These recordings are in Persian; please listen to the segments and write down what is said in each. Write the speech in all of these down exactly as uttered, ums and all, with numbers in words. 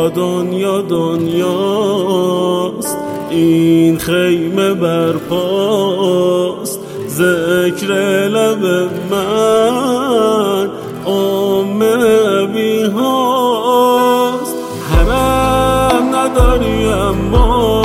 دنیا دنیاست، این خیمه برپاست، ذکر لب من ام ابی هاست. حرم نداری اما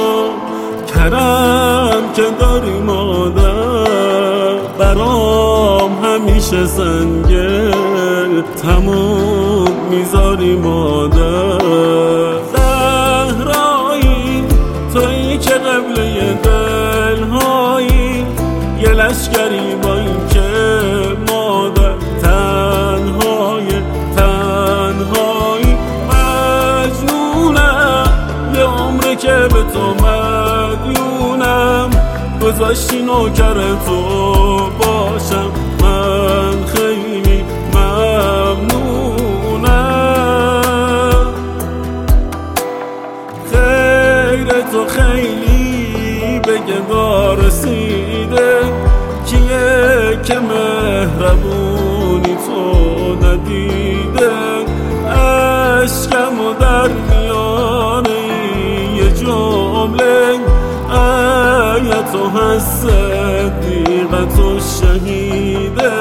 کرم که داری مادر، برام همیشه سنگل تموم میذاری مادر. زهرایی تویی که قبله دلهایی، یه لشکری با این که مادر تنهای تنهایی. مجنونم یه عمره که به تو مدیونم، گذاشتی نوکر تو باشم، من خیلی ممنونم. خیر تو خیلی به گدا رسیده، کیه که مهربونی تو ندیده. اشکمو در میانه یه جمله، تو هست صدیقت و شهیده،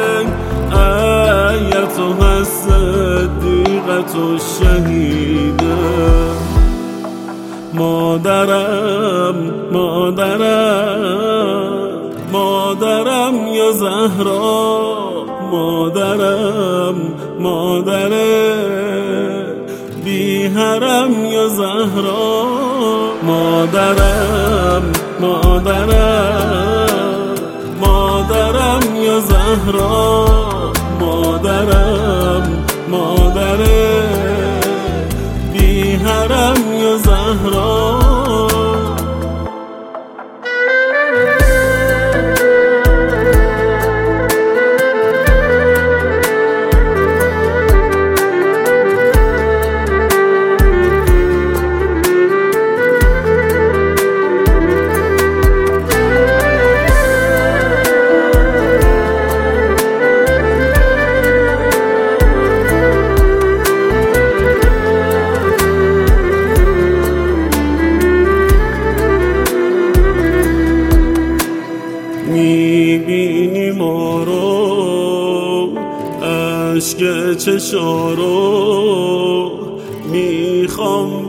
تو هست صدیقت و شهیده. مادرم مادرم مادرم یا زهرا، مادرم مادرم بی حرم یا زهرا. مادرم مادرم مادرم یا زهرا، مادرم مادرم بی حرم یا زهرا. میبینی ما رو، عشق چشا رو میخوام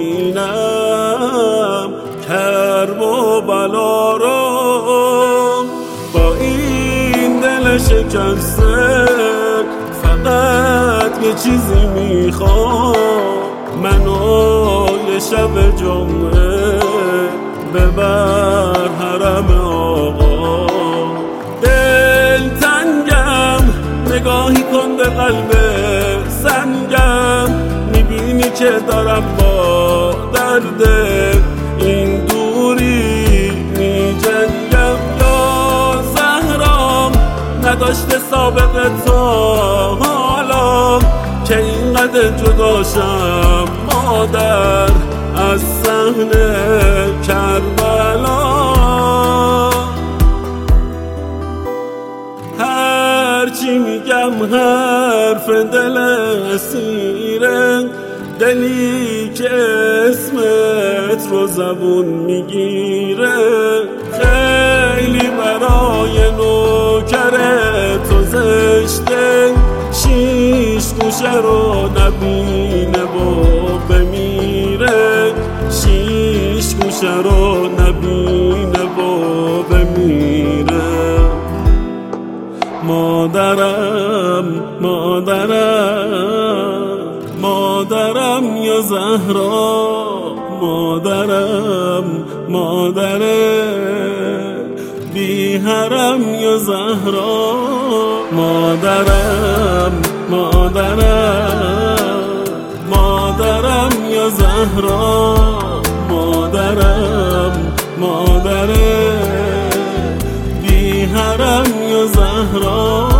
ببینم، کرب و بلا رو با این دل شکسته. فقط یه چیزی میخوام، منو یه شب جمعه ببر حرم آقا. دلتنگم نگاهی کن به قلب سنگم، میبینی که دارم با درد این دوری میجنگم. یا زهرام نداشته سابقه تا حالا که اینقدر جداشم مادر از صحنه کربلا. هرچی میگم حرف دل اسیره، دلی که اسمت رو زبون میگیره. خیلی برای نوکر تو زشته، شیش گوشه رو نبینه و بمیره. شیش گوشه رو نبینه و بمیره. مادرم مادرم مادرم یا زهرا، مادرم مادرم بی حرم یا زهرا. مادرم مادرم مادرم یا زهرا، مادرم مادرم بی حرم یا زهرا.